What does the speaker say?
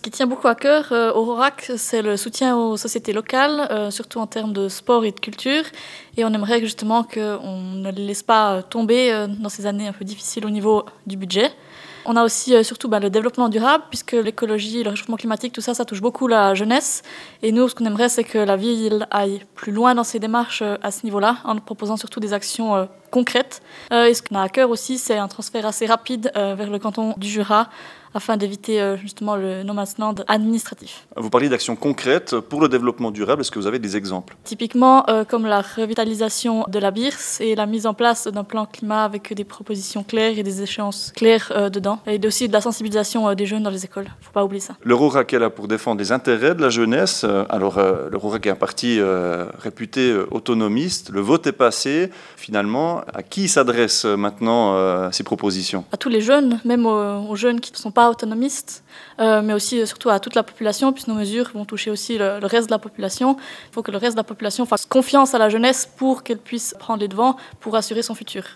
qui tient beaucoup à cœur au RORAC, c'est le soutien aux sociétés locales, surtout en termes de sport et de culture. Et on aimerait justement qu'on ne les laisse pas tomber dans ces années un peu difficiles au niveau du budget. On a aussi surtout le développement durable, puisque l'écologie, le réchauffement climatique, tout ça, ça touche beaucoup la jeunesse. Et nous, ce qu'on aimerait, c'est que la ville aille plus loin dans ses démarches à ce niveau-là, en proposant surtout des actions concrètes. Et ce qu'on a à cœur aussi, c'est un transfert assez rapide vers le canton du Jura, afin d'éviter justement le no man's land administratif. Vous parliez d'actions concrètes pour le développement durable. Est-ce que vous avez des exemples? Typiquement, comme la revitalisation de la Birse et la mise en place d'un plan climat avec des propositions claires et des échéances claires dedans. Et aussi de la sensibilisation des jeunes dans les écoles. Il ne faut pas oublier ça. Le RORAC est là pour défendre les intérêts de la jeunesse. Alors, le RORAC est un parti réputé autonomiste. Le vote est passé. Finalement, à qui s'adressent maintenant ces propositions? À tous les jeunes, même aux jeunes qui ne sont pas autonomistes, mais aussi surtout à toute la population, puisque nos mesures vont toucher aussi le reste de la population. Il faut que le reste de la population fasse confiance à la jeunesse pour qu'elle puisse prendre les devants pour assurer son futur.